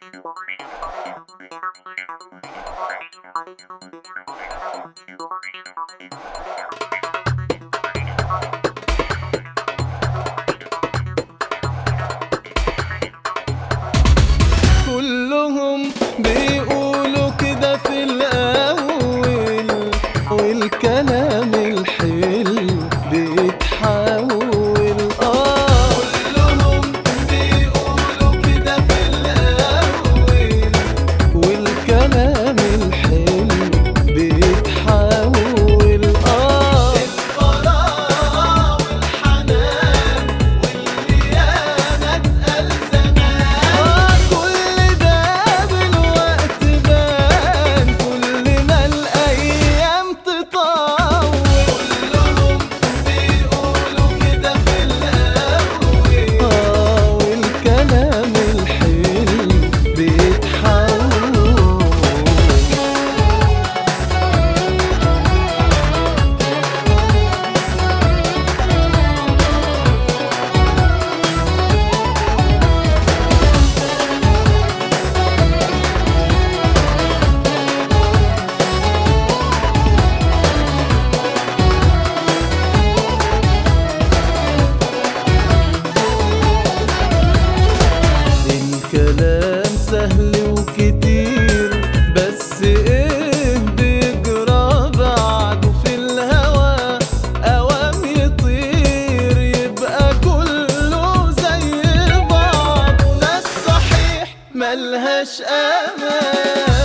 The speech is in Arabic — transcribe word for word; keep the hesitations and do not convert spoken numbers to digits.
كلهم بيقولوا كده في الأول، والكلام الحلو بيتحول. آه كلهم بيقولوا كده في الأول، والكلام الحلو بيتحول. آه البراءة والحنان واللي ياما اتقال زمان، آه كل ده بالوقت بان، كل ما الأيام تطول. كلهم بيقولوا كده في الأول، آه والكلام الحلو بيتحول. الكلام سهل وكتير، بس ايه بيجرى بعده في الهوا؟ اوام يطير يبقى كله زي بعض، ناس صحيح ملهاش امان.